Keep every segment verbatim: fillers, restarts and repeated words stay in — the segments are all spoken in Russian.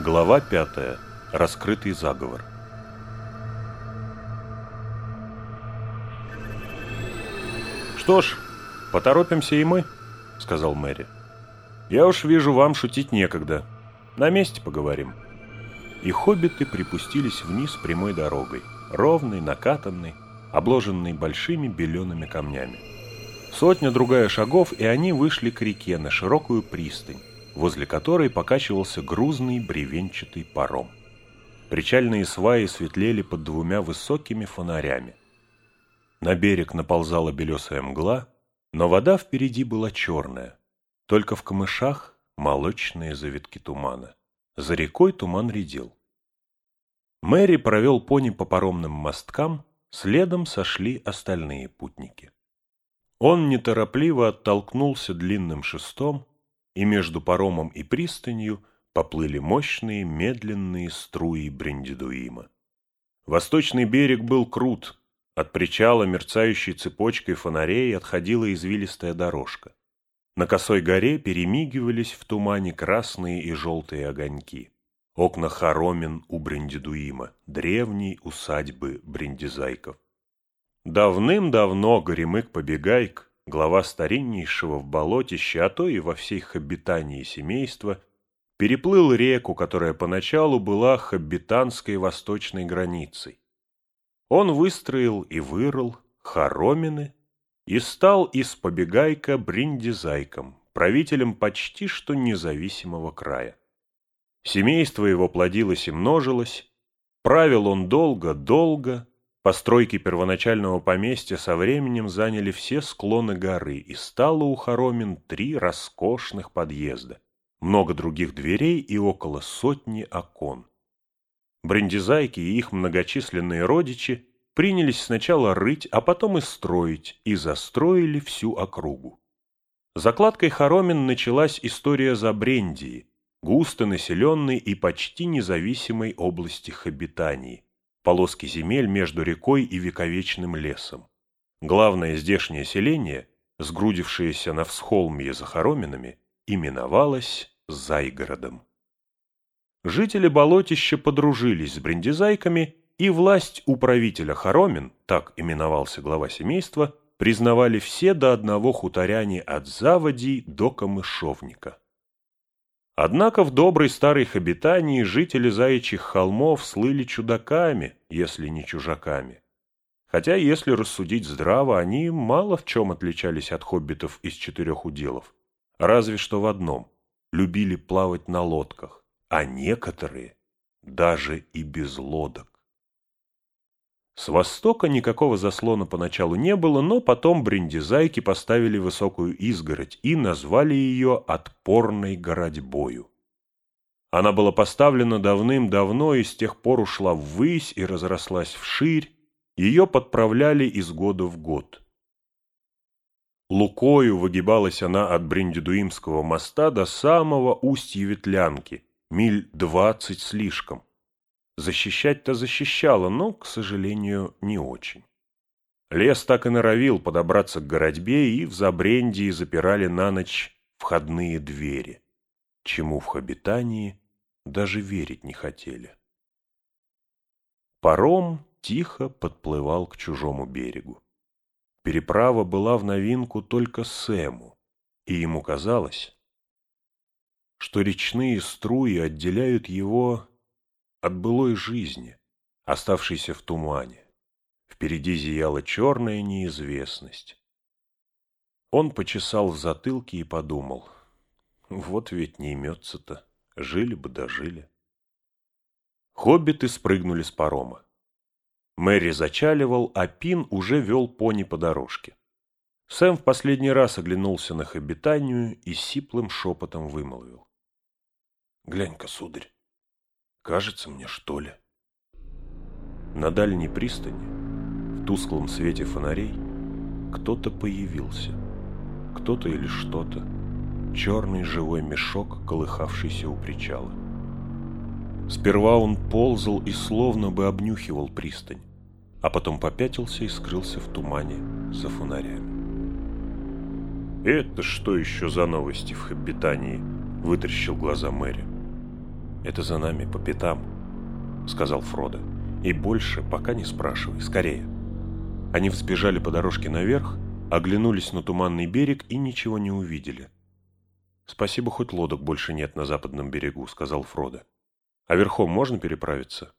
Глава пятая. Раскрытый заговор. «Что ж, поторопимся и мы», — сказал Мэри. «Я уж вижу, вам шутить некогда. На месте поговорим». И хоббиты припустились вниз прямой дорогой, ровной, накатанной, обложенной большими белеными камнями. Сотня-другая шагов, и они вышли к реке на широкую пристань, возле которой покачивался грузный бревенчатый паром. Причальные сваи светлели под двумя высокими фонарями. На берег наползала белесая мгла, но вода впереди была черная, только в камышах молочные завитки тумана. За рекой туман редел. Мэри провел пони по паромным мосткам, следом сошли остальные путники. Он неторопливо оттолкнулся длинным шестом, и между паромом и пристанью поплыли мощные медленные струи Бриндидуима. Восточный берег был крут, от причала мерцающей цепочкой фонарей отходила извилистая дорожка. На косой горе перемигивались в тумане красные и желтые огоньки. Окна хоромин у Бриндидуима, древней усадьбы бриндизайков. Давным-давно Горемык-Побегайк, глава стариннейшего в болотище, а то и во всей хоббитании семейства, переплыл реку, которая поначалу была хоббитанской восточной границей. Он выстроил и вырыл хоромины и стал из Побегайка бриндизайком, правителем почти что независимого края. Семейство его плодилось и множилось, правил он долго-долго. Постройки первоначального поместья со временем заняли все склоны горы, и стало у хоромин три роскошных подъезда, много других дверей и около сотни окон. Бриндизайки и их многочисленные родичи принялись сначала рыть, а потом и строить, и застроили всю округу. Закладкой хоромин началась история Забрендии, густо населенной и почти независимой области хоббитании, полоски земель между рекой и вековечным лесом. Главное здешнее селение, сгрудившееся на всхолмье за хороминами, именовалось Зайгородом. Жители болотища подружились с бриндизайками, и власть управителя хоромин, так именовался глава семейства, признавали все до одного хуторяне от заводей до камышовника. Однако в доброй старой хоббитании жители заячьих холмов слыли чудаками, если не чужаками. Хотя, если рассудить здраво, они мало в чем отличались от хоббитов из четырех уделов, разве что в одном – любили плавать на лодках, а некоторые даже и без лодок. С востока никакого заслона поначалу не было, но потом бриндизайки поставили высокую изгородь и назвали ее «Отпорной городьбою». Она была поставлена давным-давно и с тех пор ушла ввысь и разрослась вширь, ее подправляли из года в год. Лукою выгибалась она от Бриндидуимского моста до самого устья Ветлянки, миль двадцать слишком. Защищать-то защищала, но, к сожалению, не очень. Лес так и норовил подобраться к городьбе, и в Забрендии запирали на ночь входные двери, чему в хоббитании даже верить не хотели. Паром тихо подплывал к чужому берегу. Переправа была в новинку только Сэму, и ему казалось, что речные струи отделяют его от былой жизни, оставшейся в тумане. Впереди зияла черная неизвестность. Он почесал в затылке и подумал, вот ведь не имется-то, жили бы дожили. Хоббиты спрыгнули с парома. Мэри зачаливал, а Пин уже вел пони по дорожке. Сэм в последний раз оглянулся на хоббитанию и сиплым шепотом вымолвил. «Глянь-ка, сударь, кажется мне, что ли?» На дальней пристани, в тусклом свете фонарей, кто-то появился. Кто-то или что-то. Черный живой мешок, колыхавшийся у причала. Сперва он ползал и словно бы обнюхивал пристань, а потом попятился и скрылся в тумане за фонарями. «Это что еще за новости в хоббитании?» — вытаращил глаза Мэри. «Это за нами по пятам», — сказал Фродо. «И больше пока не спрашивай, скорее». Они взбежали по дорожке наверх, оглянулись на туманный берег и ничего не увидели. «Спасибо, хоть лодок больше нет на западном берегу», — сказал Фродо. «А верхом можно переправиться?»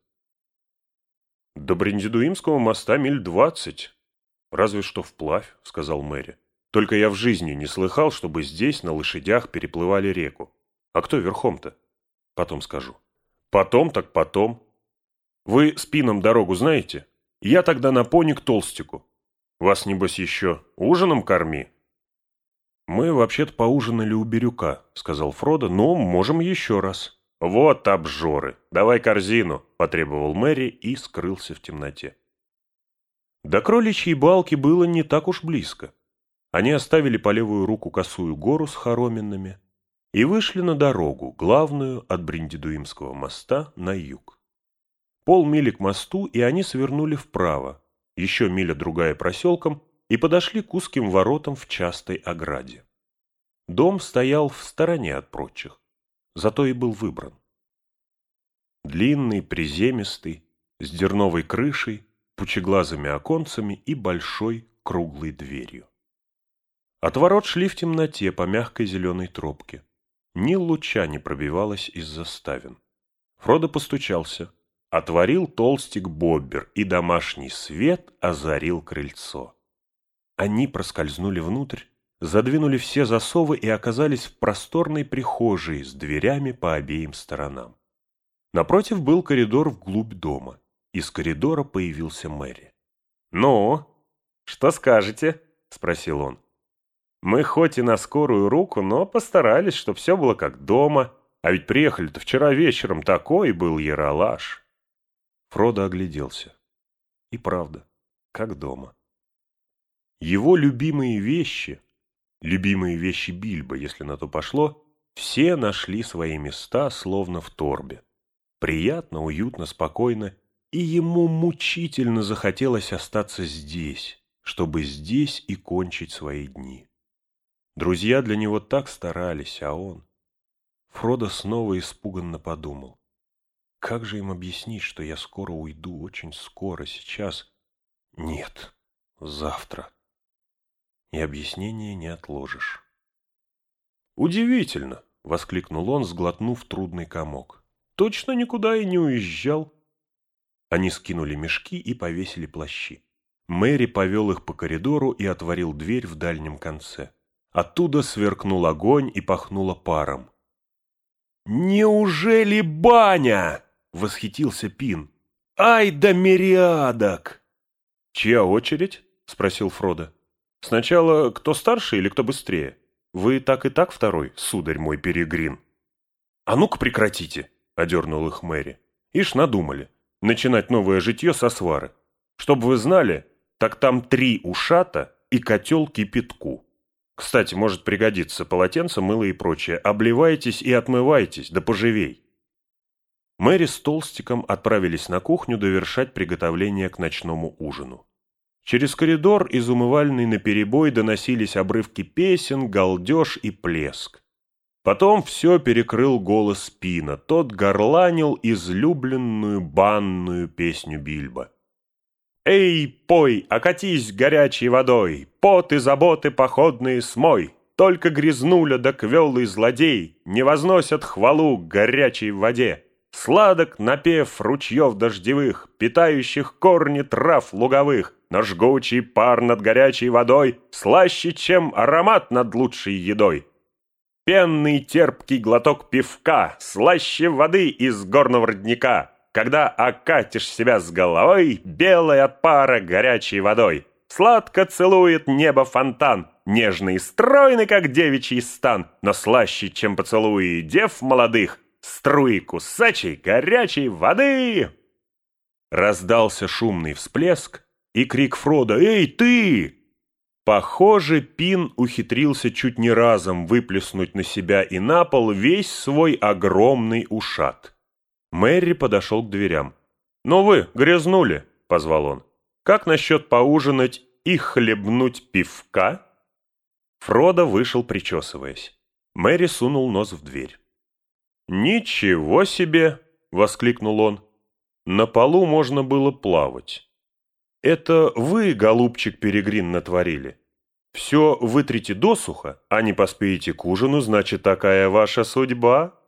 «До Бриндидуимского моста миль двадцать. Разве что вплавь», — сказал Мэри. «Только я в жизни не слыхал, чтобы здесь на лошадях переплывали реку. А кто верхом-то?» «Потом скажу». «Потом так потом. Вы с Пином дорогу знаете? Я тогда на пони к Толстику. Вас, небось, еще ужином корми?» «Мы вообще-то поужинали у Бирюка», — сказал Фродо, — «но можем еще раз». «Вот обжоры! Давай корзину!» — потребовал Мэри и скрылся в темноте. До Кроличьей Балки было не так уж близко. Они оставили по левую руку косую гору с хороминами и вышли на дорогу, главную от Бриндидуимского моста на юг. Полмили к мосту, и они свернули вправо, еще миля другая проселком, и подошли к узким воротам в частой ограде. Дом стоял в стороне от прочих, зато и был выбран. Длинный, приземистый, с дерновой крышей, пучеглазыми оконцами и большой круглой дверью. От ворот шли в темноте по мягкой зеленой тропке. Ни луча не пробивалось из-за ставен. Фродо постучался. Отворил толстик Боббер, и домашний свет озарил крыльцо. Они проскользнули внутрь, задвинули все засовы и оказались в просторной прихожей с дверями по обеим сторонам. Напротив был коридор вглубь дома. Из коридора появился Мэри. «Ну, что скажете?» — спросил он. «Мы хоть и на скорую руку, но постарались, чтобы все было как дома. А ведь приехали-то вчера вечером, такой был яролаж». Фродо огляделся. И правда, как дома. Его любимые вещи, любимые вещи Бильбо, если на то пошло, все нашли свои места, словно в торбе. Приятно, уютно, спокойно, и ему мучительно захотелось остаться здесь, чтобы здесь и кончить свои дни. Друзья для него так старались, а он... Фродо снова испуганно подумал. Как же им объяснить, что я скоро уйду, очень скоро, сейчас? Нет, завтра. И объяснение не отложишь. «Удивительно!» — воскликнул он, сглотнув трудный комок. «Точно никуда и не уезжал». Они скинули мешки и повесили плащи. Мэри повел их по коридору и отворил дверь в дальнем конце. Оттуда сверкнул огонь и пахнуло паром. «Неужели баня?» — восхитился Пин. «Ай да мириадок!» «Чья очередь?» — спросил Фродо. «Сначала кто старше или кто быстрее? Вы так и так второй, сударь мой Перегрин». «А ну-ка прекратите!» — одернул их Мэри. «Ишь, надумали. Начинать новое житье со свары. Чтоб вы знали, так там три ушата и котел кипятку. Кстати, может пригодиться полотенце, мыло и прочее. Обливайтесь и отмывайтесь, да поживей». Мэри с Толстиком отправились на кухню довершать приготовление к ночному ужину. Через коридор из умывальной наперебой доносились обрывки песен, галдеж и плеск. Потом все перекрыл голос Пина. Тот горланил излюбленную банную песню Бильбо. «Эй, пой, окатись горячей водой, пот и заботы походные смой, только грязнуля да квелый злодей не возносят хвалу к горячей воде. Сладок напев ручьев дождевых, питающих корни трав луговых, но жгучий пар над горячей водой слаще, чем аромат над лучшей едой. Пенный терпкий глоток пивка слаще воды из горного родника, когда окатишь себя с головой белой от пара горячей водой. Сладко целует небо фонтан, нежный и стройный, как девичий стан, но слаще, чем поцелуи дев молодых, струи кусачей горячей воды!» Раздался шумный всплеск и крик Фродо: «Эй, ты!» Похоже, Пин ухитрился чуть не разом выплеснуть на себя и на пол весь свой огромный ушат. Мэри подошел к дверям. «Ну вы, грязнули!» — позвал он. «Как насчет поужинать и хлебнуть пивка?» Фродо вышел, причесываясь. Мэри сунул нос в дверь. «Ничего себе!» — воскликнул он. «На полу можно было плавать. Это вы, голубчик Перегрин, натворили? Все вытрите досуха, а не поспеете к ужину, значит, такая ваша судьба?»